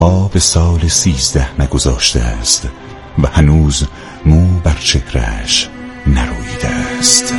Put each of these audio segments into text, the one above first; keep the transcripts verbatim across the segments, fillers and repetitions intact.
آب سال سیزده نگذاشته است و هنوز مو بر چهرهش نرویده است.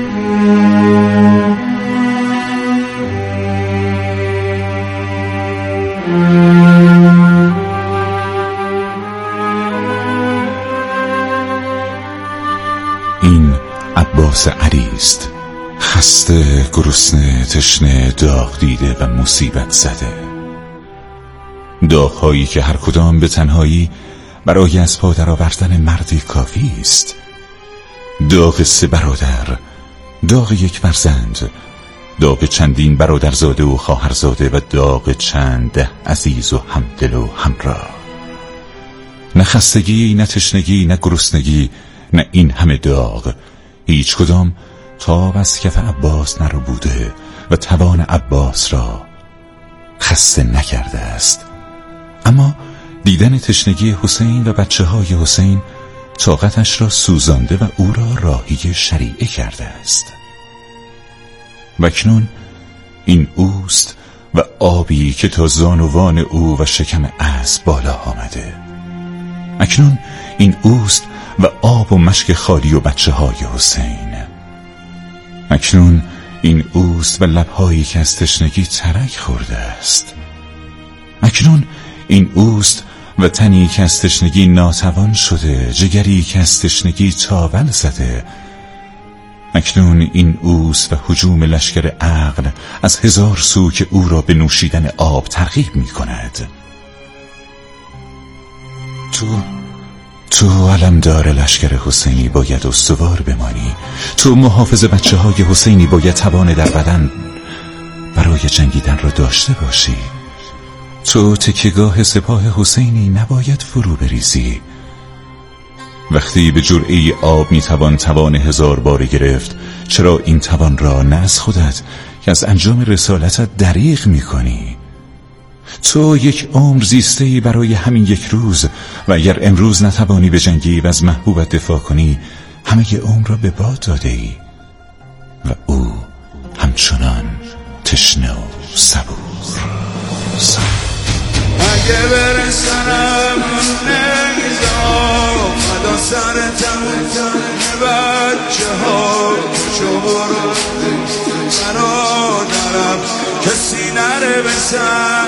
این عباس علی است، خسته، گرسنه، تشنه، داغ دیده و مصیبت زده. داغ‌هایی که هر کدام به تنهایی برای از پا درآوردن مردی کافی است. داغ سه برادر، داغ یک فرزند، داغ چندین برادرزاده و خواهرزاده و داغ چند ده عزیز و همدل و همراه. نه خستگی، نه تشنگی، نه گرسنگی، نه این همه داغ، هیچ کدام تاب از کف عباس نربوده و توان عباس را خسته نکرده است. اما دیدن تشنگی حسین و بچه های حسین طاقتش را سوزانده و او را راهی شریعه کرده است. و اکنون این اوست و آبی که تا زانوان او و شکم اسب بالا آمده. اکنون این اوست و آب و مشک خالی و بچه های حسین. اکنون این اوست و لبهایی که از تشنگی ترک خورده است. اکنون این اوست و تنی که از تشنگی ناتوان شده، جگری که از تشنگی تاول زده. اکنون این اوست و هجوم لشکر عقل از هزار سو که او را به نوشیدن آب ترغیب می کند. تو تو علمدار لشکر حسینی باید استوار بمانی. تو محافظ بچه های حسینی باید توان در بدن برای جنگیدن را داشته باشی. تو تکیهگاه سپاه حسینی نباید فرو بریزی. وقتی به جرعه آب میتوان توان هزار بار گرفت، چرا این توان را نه از خودت که از انجام رسالتت دریغ میکنی؟ تو یک عمر زیسته‌ای برای همین یک روز و اگر امروز نتوانی به جنگی و از محبوبت دفاع کنی، همه عمر را به باد داده ای و او همچنان تشنه و صبور. اگه برسنم نمیزام فدا سر تمام بچه ها چورا برادرم کسی نره بسن.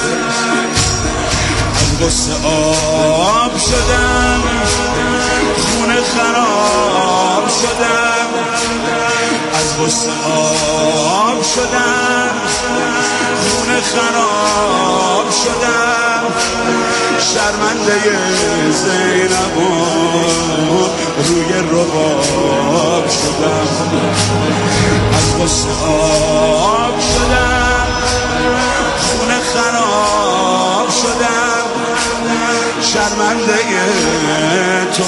از غصه آب شدم، خونه خراب شدم. از غصه آب شدم، خونه خراب شدم. شرمنده زینب روی رباب شدم. از غصه آب شدم، خونه خراب شدم. شرمنده تو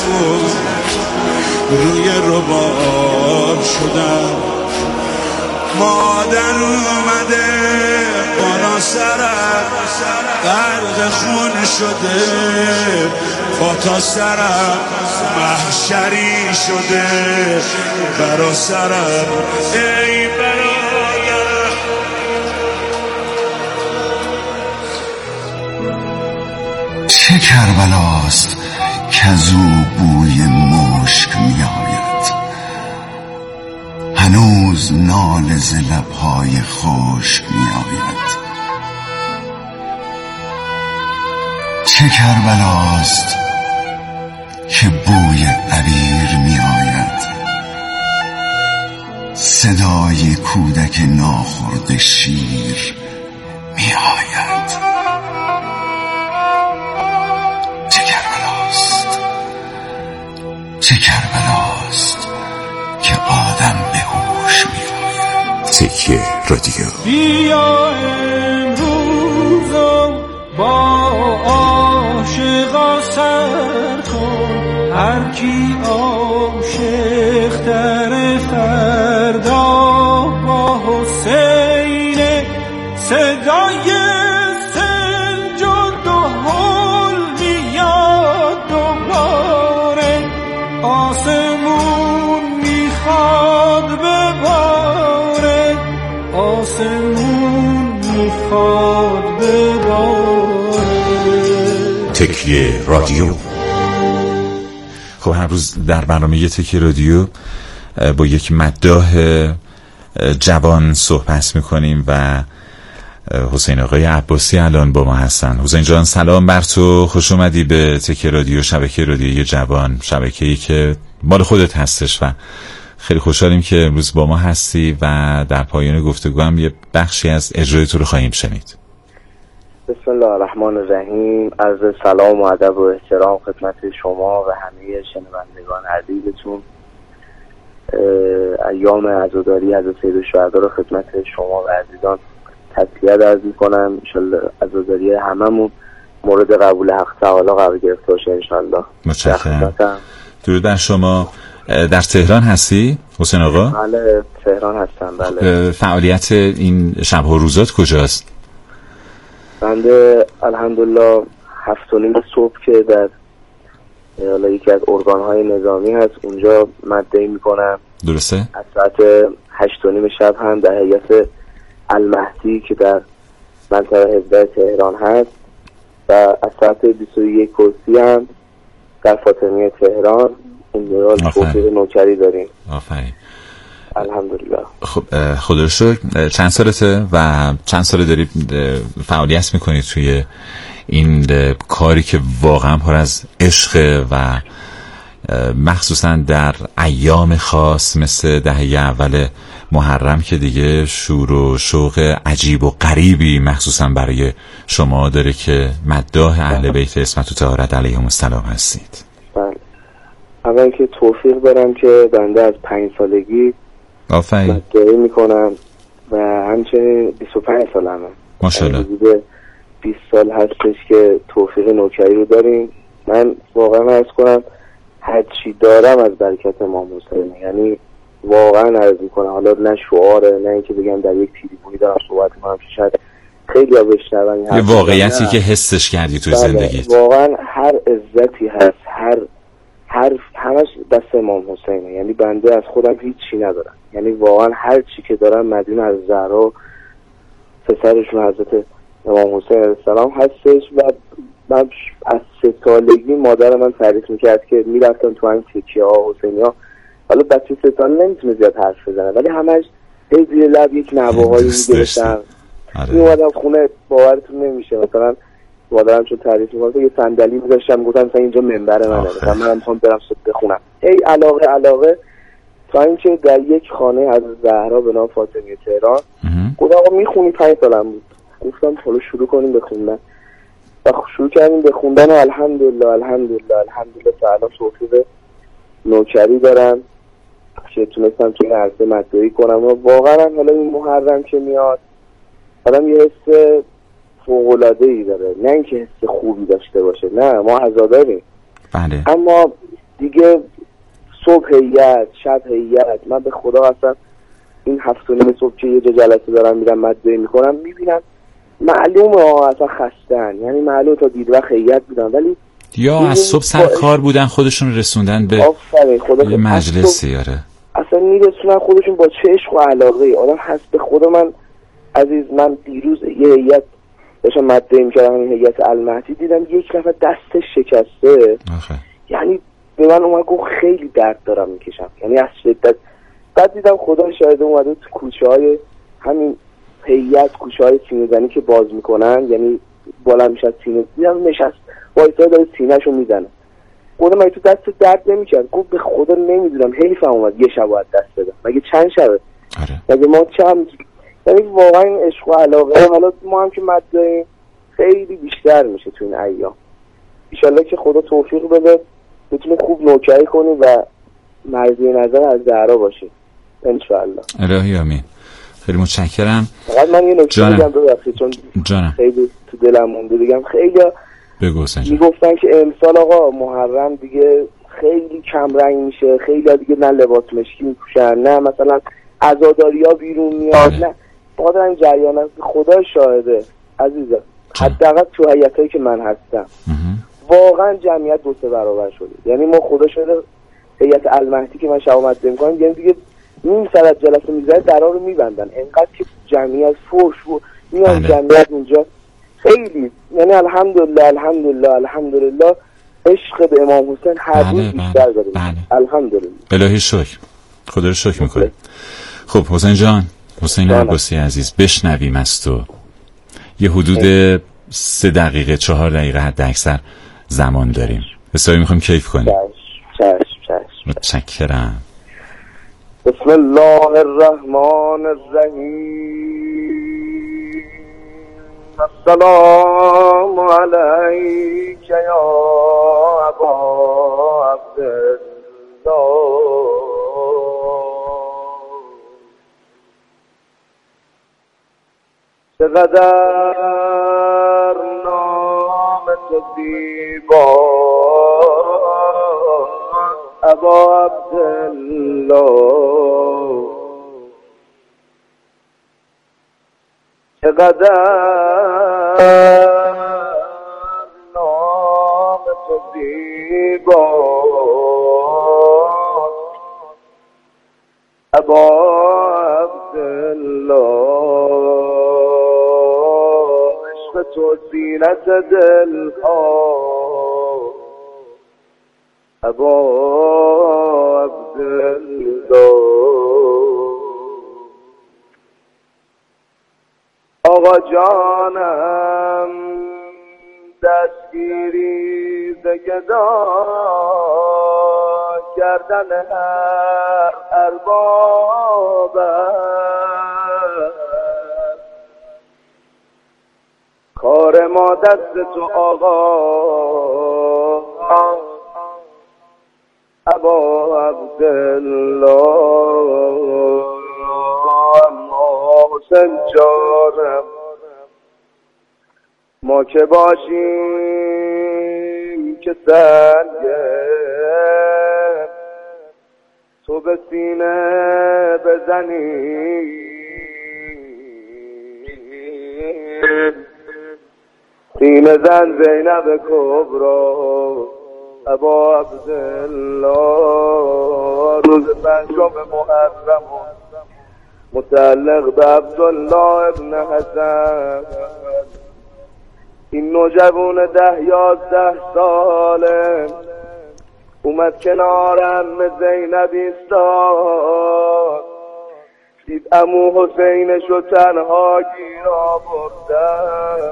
روی رباب شدم. مادر اومده بالا سرم، غرق خون شده پا سرم، محشری شده برا سرم. ای برادرم چه کربلاست که از او بوی مشک می آید؟ هنوز ناله ز لبهای خشک می آید. چه کربلاست که بوی عبیر می آید؟ صدای کودک ناخورده شیر می آید. چه کربلاست، چه کربلاست که آدم به هوش می آید. تکیه رادیو. بیا امروزم با عاشقا سر کن، هر کی عاشق در فردا با حسین. صدای سنج و دهل میاد دوباره، آسمون میخواد بباره، آسمون میخواد بباره. تکیه رادیو. خب هر روز در برنامه تکیه رادیو با یک مداح جوان صحبت میکنیم و حسین آقای عباسی الان با ما هستن. حسین جان سلام بر تو، خوش اومدی به تکیه رادیو، شبکه رادیویی جوان، شبکه‌ای که مال خودت هستش و خیلی خوشحالیم که امروز با ما هستی و در پایان گفتگو هم یه بخشی از اجرای تو رو خواهیم شنید. بسم الله الرحمن الرحیم. عرض سلام و ادب و احترام خدمت شما و همه شنوندگان عزیزتون. ایام عزاداری از سید الشهدا رو خدمت شما و عزیزان تسلیت عرض می‌کنم. ان شاءالله عزاداری هممون مورد قبول حق تعالی قرار گرفته باشه ان شاءالله. متشکرم. درود بر شما. در تهران هستی حسین آقا؟ بله تهران هستم. بله. فعالیت این شب‌ها و روزات کجاست؟ بنده الحمدلله هفت و نیم صبح که در حالا یکی از ارگان‌های نظامی هست اونجا مدعی میکنم. درسته؟ از ساعت هشت و نیم شب هم در هیئت المهدی که در منطقه هفده تهران هست و از ساعت بیست و یک کرسی هم در فاطمیه تهران این توفیق نوکری داریم. آفرین. الحمدلله. خب خدا رو شکر. چند سالته و چند ساله داری فعالیت میکنی توی این کاری که واقعا پر از عشق و مخصوصا در ایام خاص مثل دهه اول محرم که دیگه شور و شوق عجیب و غریبی مخصوصا برای شما داره که مداح اهل بیت عصمت و طهارت علیهم السلام هستید؟ بله. اول که توفیق دارم که بنده از پنج سالگی آفرین مدعی میکنم و همچنین بیست و پنج سالمه. ماشاءالله. بیست سال هستش که توفیق نوکری رو داریم. من واقعا عرض کنم هر چی دارم از برکت امام حسین، یعنی واقعا عرض میکنم، حالا نه شعاره نه اینکه بگم در یک تریبونی دارم صحبت میکنم که شاید خیلی ها بشنون یه واقعیتی که حسش کردی توی زندگیت. واقعا هر عزتی هست، هر هر همش دست امام حسینه. یعنی بنده از خودم هیچی ندارم، یعنی واقعا هر چی که دارم مدیون از زهرا پسرشون حضرت امام حسین علیه السلام هستش. و من از سه سالگی مادر من تعریف میکرد که میرفتم تو این تکیه ها حسینی ها، حالا بچه سه سال نمیتونه زیاد حرف بزنه ولی همش هی زیر لب یک نواهایی میگرفتم. میومدم خونه باورتون نمیشه مثلا مادرم چون تعریف میکنم یه صندلی میذاشتم گفتم مثلا اینجا منبر منه، مثلا من میخوام برم صبح بخونم. هی علاقه علاقه تا اینکه در یک خانه از زهرا به نام فاطمیه تهران گفتم آقا میخونی؟ پنج سالم بود. گفتم حالا شروع کنیم بخوندن و شروع کردیم بخوندن و الحمدلله الحمدلله الحمدلله تعالی توفیق نوکری دارم که تونستم توی عرصه مدعی کنم. و واقعا حالا این محرم که میاد آدم یه حس فوق‌العاده‌ای داره، نه اینکه حس خوبی داشته باشه، نه ما عزاداریم بله، اما دیگه صبح هیئت شب هیئت. من به خدا اصلا این هفت و نیم صبح که یه جا جلسه دارم میرم مدعی میکنم میبینم معلومه ها اصلا خستن، یعنی معلومه تا دیر وقت هیئت بودن ولی یا از صبح سر کار بودن خودشون رسوندن به یه مجلسی. آره اصلا میرسونن خودشون با چه عشق و علاقه. آدم هست به خدا. من عزیز من دیروز یه هیئت داشتم مدعی میکردم، این هیئت المهدی دیدم یک نفر دستش شکسته. آخه. یعنی به من اومد گفت خیلی درد دارم میکشم، یعنی از شدت. بعد دیدم خدا شاهد اومده تو کوچه های همین هیئت، کوچه های سینه زنی که باز میکنن، یعنی بالا میشه سینه، دیدم نشست وایسا داره سینه‌شو میزنه. گفتم مگه تو دست درد نمیکرد؟ گفت به خدا نمیدونم، حیفم اومد یه شب از دست بدم. مگه چند شبه؟ آره. مگه ما چند، یعنی واقعا این عشق و علاقه حالا ما هم که مدعیم خیلی بیشتر میشه تو این ایام. ان شاءالله که خدا توفیق بده بتونه خوب نوکری کنی و مرضی نظر از زهرا باشی ان شاءالله. الهی آمین. خیلی متشکرم. فقط من یه نکته بگم ببخشید چون جانم. خیلی تو دلم مونده بگم. خیلی بگو سنجا. میگفتن که امسال آقا محرم دیگه خیلی کم رنگ میشه، خیلی دیگه نه لباس مشکی میپوشن، نه مثلا عزاداریا بیرون میاد، نه قادر این جریان است. خدا شاهده عزیزم، حداقل تو هیئتایی که من هستم واقعا جمعیت دو سه برابر شده. یعنی ما خدا شده هیئت المهدی که من شب مدعی میکنم یعنی دیگه نیم ساعت جلسه میذاره درا رو میبندن، انقدر که جمعیت فوش و میان جمعیت اونجا خیلی، یعنی الحمدلله الحمدلله الحمدلله عشق به امام حسین هر روز بیشتر داریم. الحمدلله. الهی شکر، خدا رو شکر میکنیم. خب حسین جان، حسین عباسی عزیز، بشنویم از تو. یه حدود سه دقیقه چهار دقیقه حد اکثر زمان داریم، بسیاری میخوایم کیف کنیم. چشم چشم. متشکرم. بسم الله الرحمن الرحیم. السلام علیک یا ابا عبدالله. چقدر نام تو زیبا ابا عبدالله، چقدر نام تو زیبا ابا عبدالله، عشق تو زینت دل ها ابا عبدالله. آقا جانم دستگیری ز گدا کردن هر ارباب، کار ما دست تو آقا ابا عبدالله. اما حسین جانم ما که باشیم که سنگه تو به سینه بزنی، سینه زن زینب کبرا ابا عبدالله. روز پنجم محرم متعلق به عبدالله ابن حسن، این نوجوان ده یازده ساله اومد کنارم زینب ایستاد، دید عمو حسینشو تنها گیر آوردن،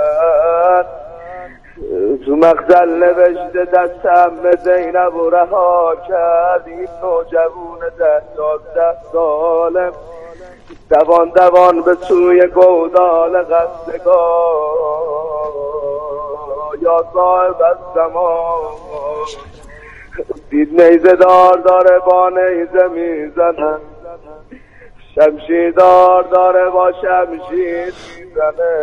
تو مقتل نوشته دستم به زینب و رها کرد. این نوجوان ده یازده ساله دوان دوان به سوی گودال قصدگاه یا صاحب الزمان دید نیزه دار داره با نیزه میزنه، شمشیر دار داره با شمشیر میزنه،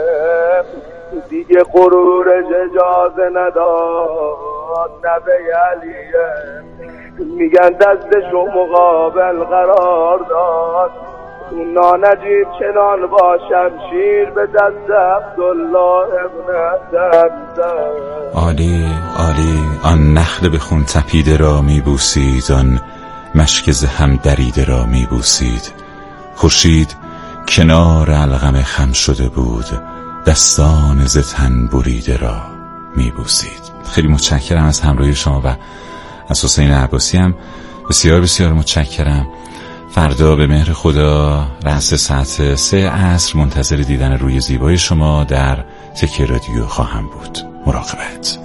دیگه غرورش اجازه نداد نبی علیه، میگن دستشو مقابل قرار داد، نانجیب چنان با شمشیر به دست عبدالله ابن حسن. عالی عالی. آن نخل به خون تپیده را میبوسید، آن مشک ز هم دریده را میبوسید، خورشید کنار علقم خم شده بود، دستان ز تن بریده را میبوسید. خیلی متشکرم از همراهی شما و از حسین عباسی هم بسیار بسیار متشکرم. فردا به مهر خدا رأس ساعت سه عصر منتظر دیدن روی زیبای شما در تکیه رادیو خواهم بود. مراقبت.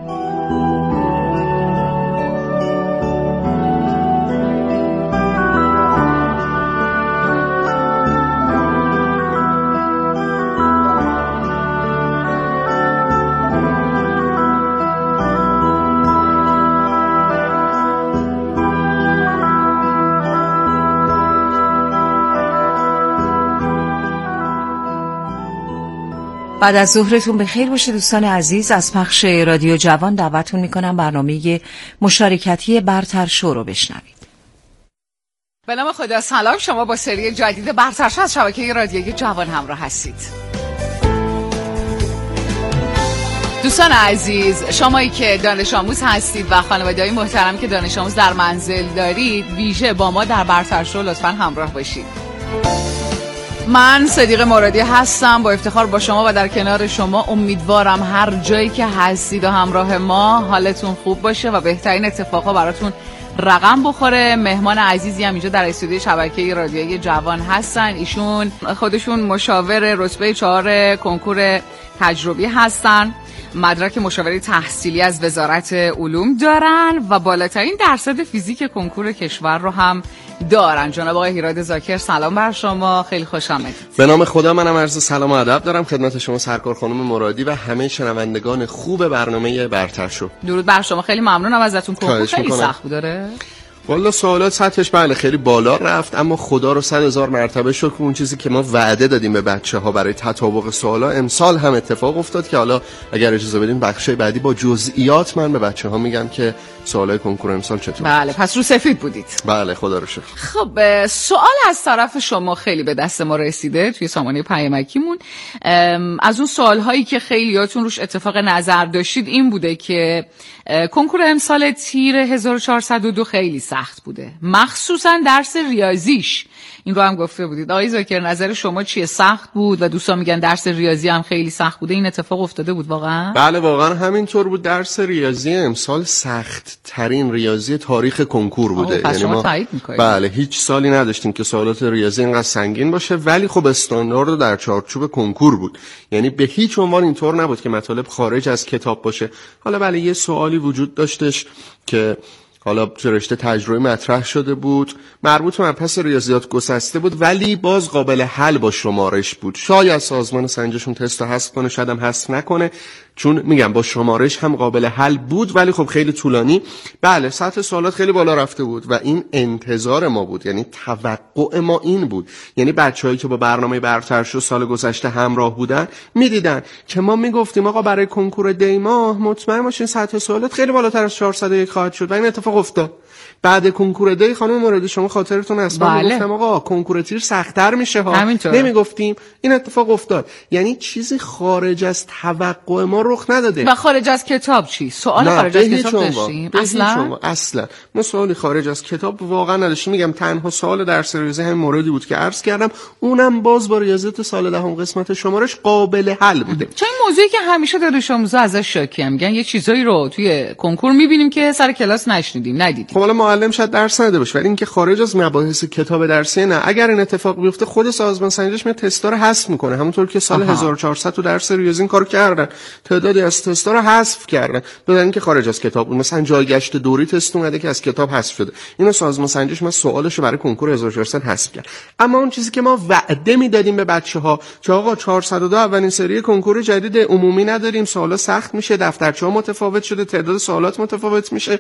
بعد از ظهرتون بخیر باشه دوستان عزیز. از پخش رادیو جوان دعوتتون میکنم برنامه مشارکتی برتر شو رو بشنوید. به نام خدا. سلام، شما با سری جدید برتر شو از شبکه رادیوی جوان همراه هستید. دوستان عزیز، شمایی که دانش آموز هستید و خانواده‌های محترم که دانش آموز در منزل دارید، ویژه با ما در برتر شو لطفاً همراه باشید. من صدیقه مرادی هستم، با افتخار با شما و در کنار شما. امیدوارم هر جایی که هستید و همراه ما حالتون خوب باشه و بهترین اتفاقا براتون رقم بخوره. مهمان عزیزی هم اینجا در استودیوی شبکه رادیویی جوان هستن. ایشون خودشون مشاور رتبه چهار کنکور تجربی هستن، مدرک مشاوره تحصیلی از وزارت علوم دارن و بالاترین درصد فیزیک کنکور کشور رو هم دارن. جناب آقای هیراد زاکر، سلام بر شما، خیلی خوش آمدید. به نام خدا منم عرض سلام و ادب دارم خدمت شما سرکار خانم مرادی و همه شنوندگان خوب برنامه برتر شو. درود بر شما، خیلی ممنونم ازتون. کنکور خیلی سخت بود داره؟ والا سوالات سطحش بله خیلی بالا رفت، اما خدا رو صد هزار مرتبه شکر اون چیزی که ما وعده دادیم به بچه‌ها برای تطابق سوالا امسال هم اتفاق افتاد که حالا اگر اجازه بدین بخش بعدی با جزئیات من به بچه‌ها میگم که سوالای کنکور امسال چطور. بله پس رو سفید بودید. بله خدا رو شکر. خب سوال از طرف شما خیلی به دست ما رسیده توی سامانه پیامکیمون. از اون سوال‌هایی که خیلیاتون روش اتفاق نظر داشتید این بوده که کنکور امسال تیر هزار و چهارصد و دو خیلی سخت بوده، مخصوصا درس ریاضیش. این رو هم گفته بودید. آقای زاکر نظر شما چیه؟ سخت بود و دوستان میگن درس ریاضی هم خیلی سخت بوده. این اتفاق افتاده بود واقعا؟ بله واقعا همینطور بود. درس ریاضی امسال سخت ترین ریاضی تاریخ کنکور بوده. یعنی ما تایید می‌کنید. بله هیچ سالی نداشتیم که سوالات ریاضی اینقدر سنگین باشه، ولی خب استاندارد در چارچوب کنکور بود. یعنی به هیچ عنوان اینطور نبود که مطالب خارج از کتاب باشه. حالا بله یه سوالی وجود داشتش که حالا تو رشته تجربی مطرح شده بود، مربوط به مبحث ریاضیات گسسته بود، ولی باز قابل حل با شمارش بود. شاید سازمان سنجشون تست رو حذف کنه، شاید هم حذف نکنه، چون میگم با شمارش هم قابل حل بود، ولی خب خیلی طولانی. بله سطح سوالات خیلی بالا رفته بود و این انتظار ما بود، یعنی توقع ما این بود. یعنی بچه‌هایی که با برنامه برتر شو سال گذشته همراه بودن میدیدن که ما میگفتیم آقا برای کنکور دی ماه مطمئن باشین سطح سوالات خیلی بالاتر از چهارصد و یک خواهد شد و این اتفاق افتاد. بعد کنکور دی خانم مرادی شما خاطرتون هست من بله. گفتم آقا کنکور تیر سخت‌تر میشه ها، نمیگفتیم. این اتفاق افتاد. یعنی چیزی خارج از توقع ما رخ نداده. و خارج از کتاب چی؟ سوال خارج از کتاب داشتیم؟ اصلا اصلا ما سوالی خارج از کتاب واقعا نداشتیم. میگم تنها سوال درس ریاضی همین موردی بود که عرض کردم، اونم باز با ریاضیات سال دهم قسمت شمارش قابل حل بوده. چون این موضوعی که همیشه دانش آموزا ازش شاکیه، میگن یه چیزایی رو توی کنکور میبینیم که سر کلاس نشنیدیم ندیدیم. خب حالا معلم شاید درس نده باشه، ولی اینکه خارج از مباحث کتاب درسی نه. اگر این اتفاق بیفته خود سازمان سنجش میاد تستا رو حذف میکنه، همونطور که سال آها. هزار و چهارصد تو درس ریاضی این کارو کردن، تعدادی از تستا رو حذف کردن بدون اینکه خارج از کتاب بود. مثلا جایگشت دوری تست اومده که از کتاب حذف شده، اینو سازمان سنجش ما سوالشو برای کنکور هزار و چهارصد حذف کرد. اما اون چیزی که ما وعده میدادیم به بچه‌ها که آقا چهارصد و دو اولین سری کنکور جدید عمومی نداریم، سوالا سخت میشه، دفترچه‌ها متفاوت شده، تعداد سوالات متفاوت میشه،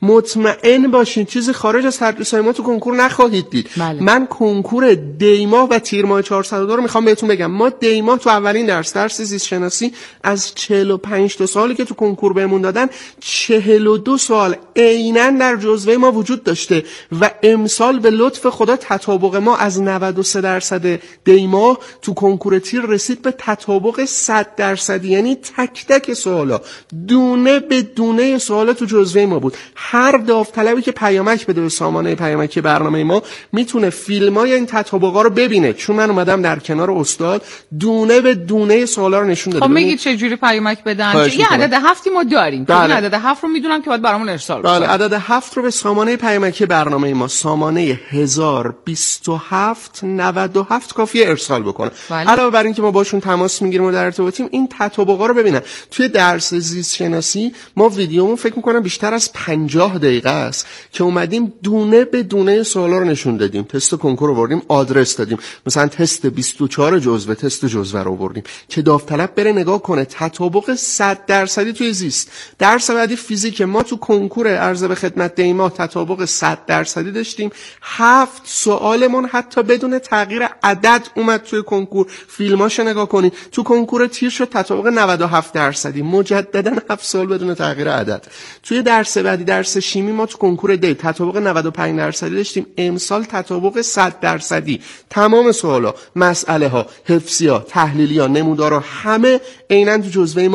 مطمئن باشین چیزی خارج از تدریس‌های ما تو کنکور نخواهید دید. بله. من کنکور دیما و تیر ماه چهارصد و دو رو میخوام بهتون بگم. ما دیما تو اولین درس درس زیست شناسی از چهل و پنج تا سوالی که تو کنکور بهمون دادن چهل و دو سوال عیناً در جزوه ما وجود داشته و امسال به لطف خدا تطابق ما از نود و سه درصد دیما تو کنکور تیر رسید به تطابق صد درصدی. یعنی تک تک سوالا دونه به دونه سوالا تو جزوه ما بود. هر داوطلبی که پیامک بده به سامانه پیامکی برنامه ما میتونه فیلمای این تطابقا رو ببینه، چون من اومدم در کنار استاد دونه به دونه سوالا رو نشون دادم. خب میگید چه جوری پیامک بدن؟ یه عدد هفتی ما داریم. بله. این عدد هفت رو میدونم که باید برامون ارسال بشه. بله عدد هفت رو به سامانه پیامکی برنامه ما سامانه هزار و بیست و هفت نود و هفت کافیه ارسال بکنه. بله. علاوه بر این که ما باشون تماس میگیریم و در ارتباطیم، این تطابقا رو ببینن. توی درس زیست شناسی ما ویدیومون فکر می‌کنم بیشتر از پنجاه دقیقه است که اومدیم دونه به دونه سوالا رو نشون دادیم. تست کنکور رو آوردیم، آدرس دادیم، مثلا تست بیست و چهار جزوه تست جزوه رو آوردیم که داوطلب بره نگاه کنه. تطابق صد درصدی توی زیست. درس بعدی فیزیک ما تو کنکور عرض به خدمت دیما تطابق صد درصدی داشتیم. هفت سوالمون حتی بدون تغییر عدد اومد توی کنکور. فیلماشو نگاه کنید. تو کنکور تیر شد تطابق نود و هفت درصدی، مجددا هفت سوال بدون تغییر عدد. توی درس بعدی درس شیمی ما تو کنکور دی تطابق نود و پنج درصدی داشتیم. امسال تطابق صد درصدی. تمام سوالا، مسئله ها، حفظی ها، تحلیلی ها، نمودارها همه عیناً تو جزوه ما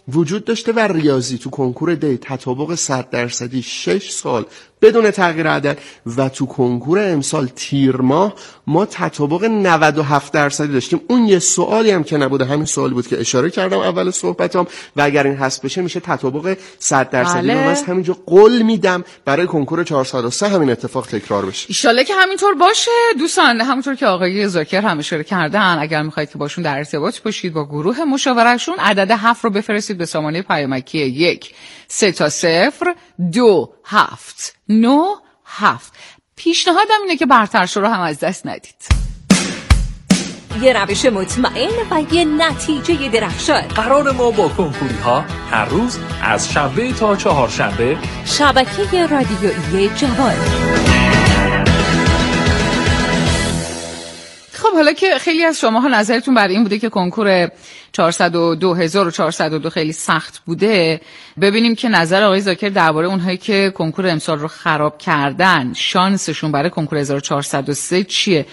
وجود داشته و ریاضی تو کنکور دی تطابق صد درصدی شش سال بدون تغییر عدد و تو کنکور امسال تیر ماه ما تطابق نود و هفت درصدی داشتیم. اون یه سوالی هم که نبوده، همین سوالی بود که اشاره کردم اول صحبتام و اگر این حذف بشه میشه تطابق صد درصدی. بله. من از همینجا قول میدم برای کنکور چهارصد و سه همین اتفاق تکرار بشه. ان شاءالله که همینطور باشه. دوستان همونطور که آقای زاکر هم اشاره کردن، اگر میخواید که باشون در ارتباط باشید با گروه مشاورهشون، عدد هفت رو بفرستید به سامانه پیامکی یک سه تا صفر دو هفت نه هفت. پیشنهادم اینه که برترشو رو هم از دست ندید. یه روش مطمئن و یه نتیجه درخشان. قرار ما با کنکوری ها هر روز از شنبه تا چهارشنبه شبکه رادیویی جوان. خب حالا که خیلی از شماها نظرتون بر این بوده که کنکور چهارصد و دو هزار و چهارصد و دو خیلی سخت بوده، ببینیم که نظر آقای زاکر درباره اونهایی که کنکور امسال رو خراب کردن، شانسشون برای کنکور هزار و چهارصد و سه چیه؟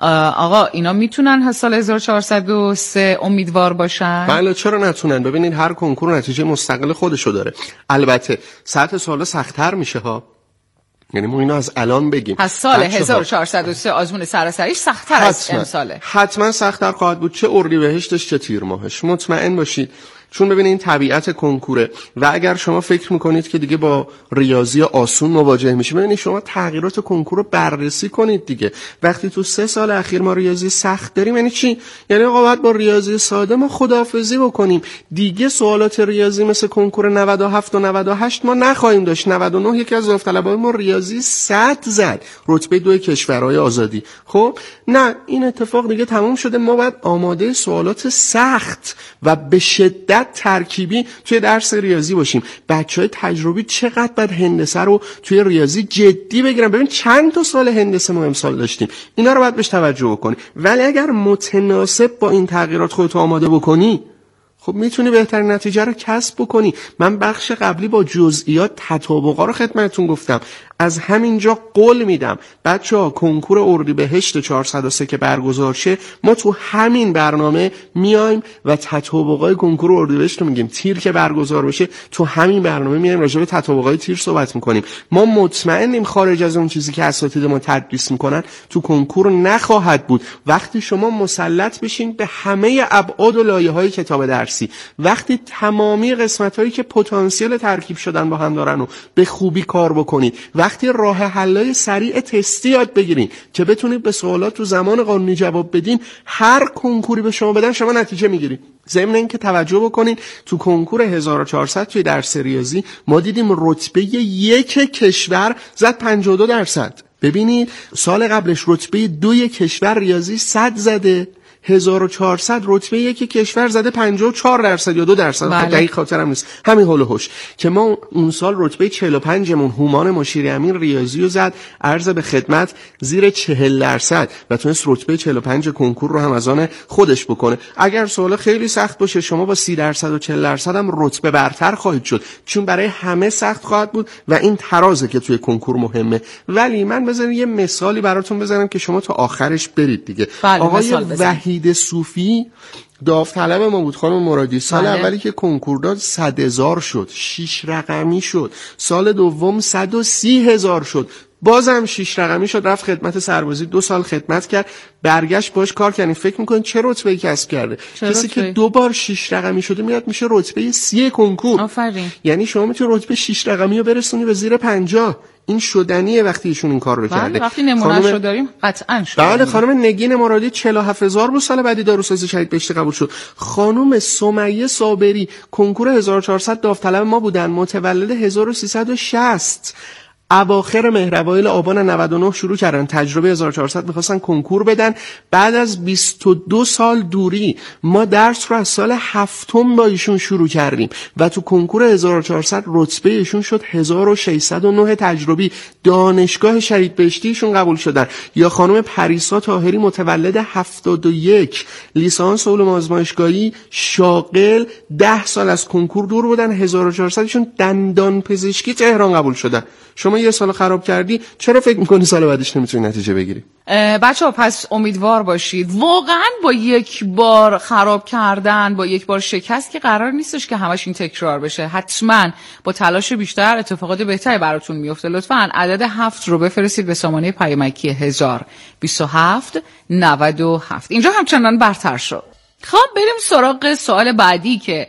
آقا اینا میتونن سال هزار و چهارصد و سه امیدوار باشن؟ بله چرا نتونن؟ ببینید هر کنکور نتیجه مستقل خودشو داره. البته سطح سوال سخت‌تر میشه ها، یعنی ما اینو از الان بگیم. پس سال هزار و چهارصد و سه آزمون سراسریش سخت‌تر از امساله. حتما سخت‌تر خواهد بود، چه اردیبهشتش چه تیر ماهش، مطمئن باشید. چون ببینید این طبیعت کنکوره و اگر شما فکر میکنید که دیگه با ریاضی آسون مواجه میشید، ببینید شما تغییرات کنکور رو بررسی کنید دیگه. وقتی تو سه سال اخیر ما ریاضی سخت داریم یعنی چی؟ یعنی آقا باید با ریاضی ساده ما خداحافظی بکنیم دیگه. سوالات ریاضی مثل کنکور نود و هفت و نود و هشت ما نخواهیم داشت. نود و نه یکی از داوطلبای ما ریاضی صد زد، رتبه دو کشورهای آزادی. خب نه، این اتفاق دیگه تموم شده. ما باید آماده سوالات سخت و به شدت ترکیبی توی درس ریاضی باشیم. بچهای تجربی چقدر باید هندسه رو توی ریاضی جدی بگیرن. ببین چند تا سال هندسه ما امسال داشتیم، اینا رو باید بهش توجه بکنی. ولی اگر متناسب با این تغییرات خودت آماده بکنی، خب میتونی بهترین نتیجه رو کسب بکنی. من بخش قبلی با جزئیات تطابقا رو خدمتتون گفتم. از همینجا قول میدم بچه‌ها کنکور اردیبهشت چهارصد و سه که برگزار شه، ما تو همین برنامه میایم و تطابقای کنکور اردیبهشت رو میگیم. تیر که برگزار بشه تو همین برنامه میایم راجع به تطابقای تیر صحبت میکنیم. ما مطمئنیم خارج از اون چیزی که اساتید ما تدریس میکنن تو کنکور نخواهد بود. وقتی شما مسلط بشین به همه ابعاد و لایه‌های کتاب درسی، وقتی تمامی قسمت‌هایی که پتانسیل ترکیب شدن با هم دارن رو به خوبی کار بکنید، وقتی راه حل‌های سریع تستی یاد بگیرین که بتونید به سوالات تو زمان قانونی جواب بدین، هر کنکوری به شما بدن شما نتیجه میگیرید. ضمن اینکه توجه بکنین تو کنکور هزار و چهارصد توی درس ریاضی ما دیدیم رتبه یک کشور زد پنجاه و دو درصد. ببینید سال قبلش رتبه دو کشور ریاضی صد زده، هزار و چهارصد رتبه یک کشور زده پنجاه و چهار درصد یا دو درصد. بله. دقیق خاطرم نیست، همین هول و هوش که ما اون سال رتبه چهل و پنج مون هومان مشیری امین ریاضی رو زد عرض به خدمت زیر چهل درصد و تونست رتبه چهل و پنج کنکور رو هم از آن خودش بکنه. اگر سوال خیلی سخت باشه شما با سی درصد و چهل درصد هم رتبه برتر خواهید شد، چون برای همه سخت خواهد بود و این ترازه که توی کنکور مهمه. ولی من بذارید یه مثالی براتون بزنم که شما تا آخرش برید دیگه. بله، آقای وحید صوفی داوطلب ما بود، خانم مرادی. سال بله. اولی که کنکور داد صد هزار شد، شیش رقمی شد. سال دوم صد و سی هزار شد، بازم شیش رقمی شد. رفت خدمت سربازی، دو سال خدمت کرد، برگشت باش کار کردیم. فکر میکنین چه رتبه‌ای کسب کرده؟ کسی که دو بار شیش رقمی شده میاد میشه رتبه سی کنکور. آفرین. یعنی شما میتونی رتبه شیش رقمی رو برسونی به زیر پنجاه. این شدنیه وقتی ایشون این کار رو بله کرده. وقتی نمونه‌اش رو داریم قطعاً شد. بله خانم نگین مرادی چهل و هفت هزار بود سال بعدی داروسازی شهید بهشتی قبول شد. خانم سمیه صابری کنکور هزار و چهارصد داوطلب ما بودن، متولد هزار و سیصد و شصت. اواخر مهر اوایل آبان نود و نه شروع کردن تجربه هزار و چهارصد می‌خواستن کنکور بدن. بعد از بیست و دو سال دوری ما درس رو از سال هفتم با ایشون شروع کردیم و تو کنکور هزار و چهارصد رتبه ایشون شد هزار و ششصد و نه تجربی. دانشگاه شهید بهشتی ایشون قبول شدن. یا خانم پریسا طاهری متولد هفتاد و یک، لیسانس علوم آزمایشگاهی، شاغل، ده سال از کنکور دور بودن، هزار و چهارصد ایشون دندان پزشکی تهران قبول شدن. شما شما یه سال خراب کردی، چرا فکر میکنی سال بعدش نمیتونی نتیجه بگیری؟ بچه ها پس امیدوار باشید. واقعا با یک بار خراب کردن، با یک بار شکست که قرار نیستش که همش این تکرار بشه. حتما با تلاش بیشتر اتفاقات بهتری براتون میفته. لطفاً عدد هفت رو بفرستید به سامانه پیامکی هزار و بیست و هفت نود و هفت. اینجا همچنان برتر شد. خب بریم سراغ سوال بعدی که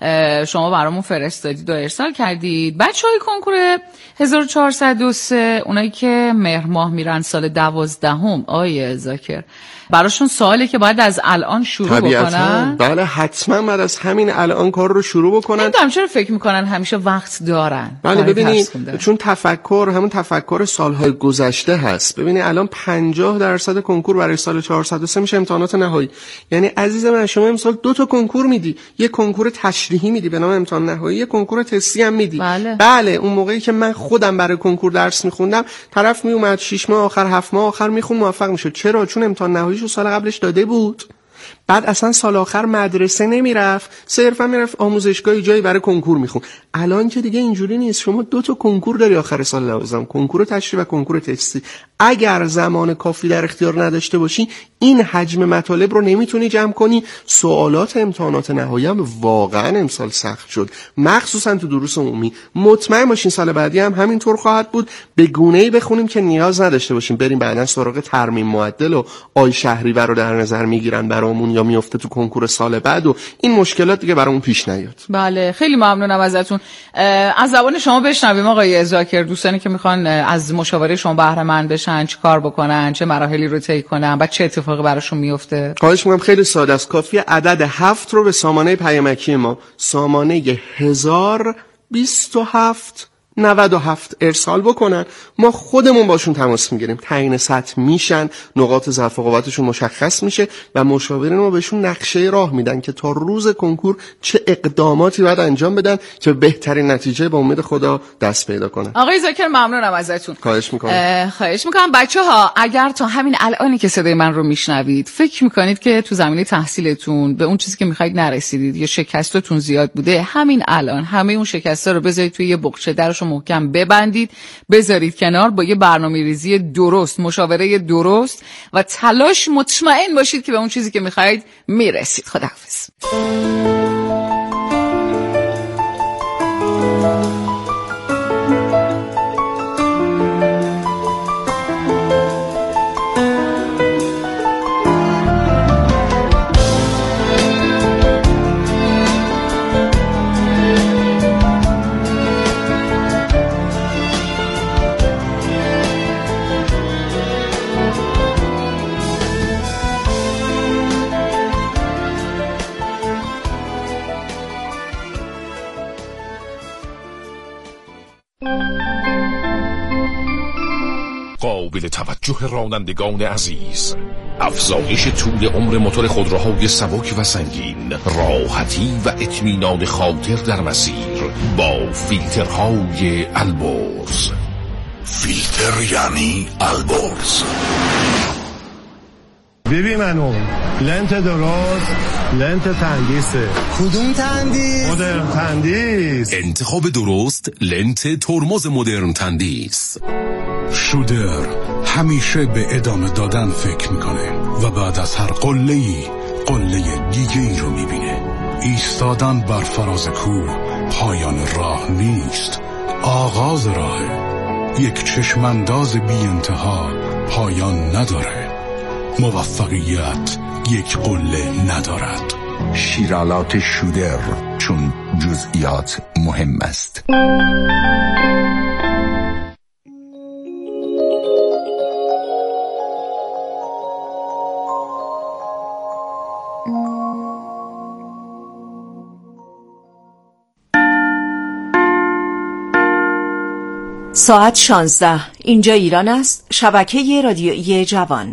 شما برامون فرستادید و ارسال کردید. بچه های کنکور هزار و چهارصد و سه، اونایی که مهر ماه میرن سال دوازدهم، آیه ذاکر، براشون سواله که باید از الان شروع بکنن. بله حتما بعد از همین الان کار رو شروع بکنن. نمیدونم چرا فکر میکنن همیشه وقت دارن. بله ببینید، چون تفکر همون تفکر سالهای گذشته هست. ببینید الان پنجاه درصد کنکور برای سال چهارصد و سه میشه امتحانات نهایی. یعنی عزیز من شما امسال دو تا کنکور میدی، یه کنکور تشریحی میدی به نام امتحان نهایی، یه کنکور تستی هم میدی. بله. بله اون موقعی که من خودم برای کنکور درس میخوندم، طرف میومد شش ماه آخر، هفت ماه آخر میخون، موفق میشد. چرا؟ چون امتحان نهاییشو سال قبلش داده بود. بعد اصلا سال آخر مدرسه نمیرفت، صرفا میرفت آموزشگاهی جایی برای کنکور میخون. الان که دیگه اینجوری نیست. شما دو تا کنکور داری آخر سال دوازدهم، کنکور تشریح و کنکور تستی. اگر زمان کافی در اختیار نداشته باشی، این حجم مطالب رو نمیتونی جمع کنی. سوالات امتحانات نهایی هم واقعا امسال سخت شد، مخصوصا تو دروس عمومی. مطمئن باشین سال بعدی هم همینطور خواهد بود. به گونه‌ای بخونیم که نیاز نداشته باشیم بریم بعداً سراغ ترمیم معدل و آی شهریور رو در نظر میگیرن برامون یا میفته تو کنکور سال بعد و این مشکلات دیگه برامون پیش نیاد. بله خیلی ممنونم ازتون. از زبان شما بشنویم آقای ذاکر، دوستانی که میخوان از مشاوره شما بهره مند بشن چی کار بکنن، چه مراحلی رو طی کنن، بعد چه اتفاقی براشون میفته؟ خواهش میکنم خیلی ساده است. کافیه عدد هفت رو به سامانه پیامکی ما، سامانه هزار و بیست و هفت نود و هفت ارسال بکنن. ما خودمون باشون تماس میگیریم، تعیین سطح میشن، نقاط ضعف و قوتشون مشخص میشه و مشاورین ما بهشون نقشه راه میدن که تا روز کنکور چه اقداماتی باید انجام بدن که بهترین نتیجه با امید خدا دست پیدا کنن. آقای ذاکر ممنونم ازتون. خواهش میکنم. خواهش میکنم. بچه‌ها اگر تا همین الانی که صدای من رو میشنوید فکر میکنید که تو زمینه تحصیلتون به اون چیزی که میخواید نرسیدید یا شکستاتون زیاد بوده، همین الان همه اون شکستا رو بذارید توی یه بقچه، درشو محکم ببندید، بذارید کنار، با یه برنامه‌ریزی درست، مشاوره درست و تلاش مطمئن باشید که به اون چیزی که می‌خواید میرسید. خداحافظ. قابل توجه رانندگان عزیز، افزایش طول عمر موتور خودروهای سبک و سنگین، راحتی و اطمینان خاطر در مسیر با فیلترهای البرز. فیلتر یعنی البرز. ببین منو لنت درست، لنت تندیسه. کدوم تندیس؟ مدرن تندیس. انتخاب درست لنت ترمز مدرن تندیس. شودر همیشه به ادامه دادن فکر میکنه و بعد از هر قله‌ای قله دیگه ای رو میبینه. ایستادن بر فراز کوه پایان راه نیست، آغاز راهه. یک چشمانداز بی انتها پایان نداره. موفقیت یک قله ندارد. شیرالات شودر، چون جزئیات مهم است. ساعت شانزده، اینجا ایران است. شبکه رادیویی جوان.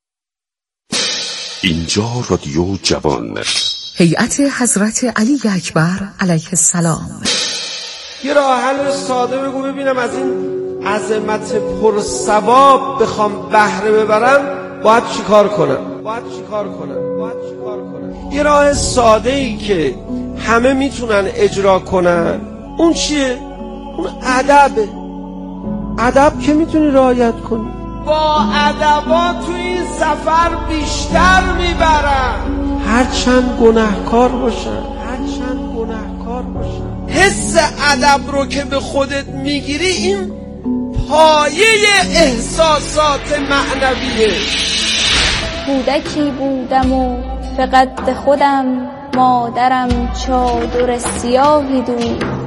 اینجا رادیو جوان. هیئت حضرت علی اکبر علیه السلام. یه راه حل ساده بگو ببینم، از این عظمت پرثواب بخوام بهره ببرم باید چیکار کنم؟ باید چیکار کنم؟ باید چیکار کنم؟ یه راه ساده ای که همه میتونن اجرا کنن، اون چیه؟ اون ادبه. ادب که میتونی رعایت کنی. با ادبا تو این سفر بیشتر میبرن، هرچند گناهکار باشن، هرچند گناهکار باشن. حس ادب رو که به خودت میگیری این پایه احساسات معنویه. کودکی بودم و فقط خودم، مادرم چادر سیاهی دود،